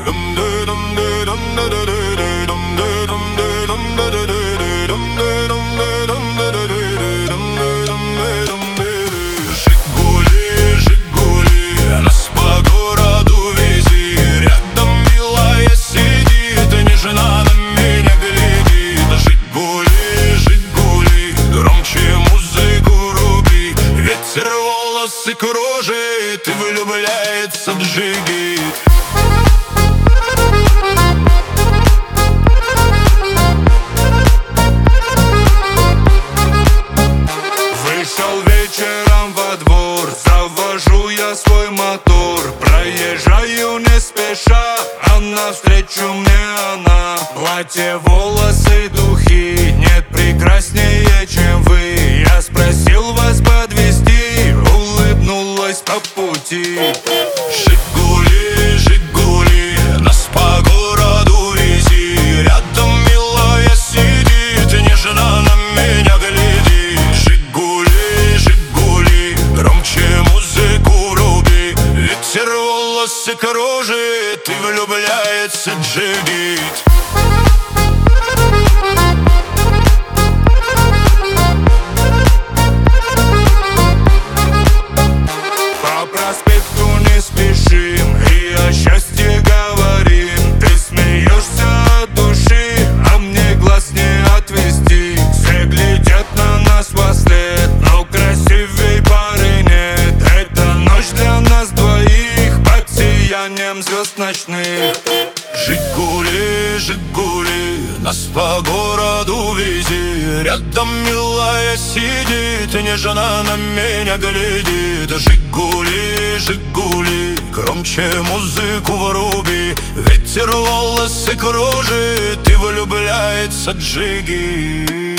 Жигули, Жигули, нас по городу вези. Рядом милая сидит, и нежно на меня глядит. Жигули, Жигули, громче музыку руби. Ветер волосы кружит и влюбляется в джигит. Вышел вечером во двор, завожу я свой мотор. Проезжаю не спеша, а навстречу мне она. Платье, волосы, духи, нет прекраснее, чем вы. Я спросил вас подвезти, улыбнулась по пути. Жигули, Жигули, нас по городу вези. Рядом милая сидит, и нежно на меня глядит. Жигули, Жигули, громче музыку руби. Ветер волосы кружит и влюбляется джигит. По проспекту не спешим и о счастье говорим. Ты смеешься от души, а мне глаз не отвести. Все глядят на нас вслед, но красивей пары нет. Это ночь для нас двоих под сиянием звезд ночных. Жигули, Жигули, нас по городу вези. Рядом милая сидит, и нежно на меня глядит. Жигули, Жигули, громче музыку вруби. Ветер волосы кружит и влюбляется джигит.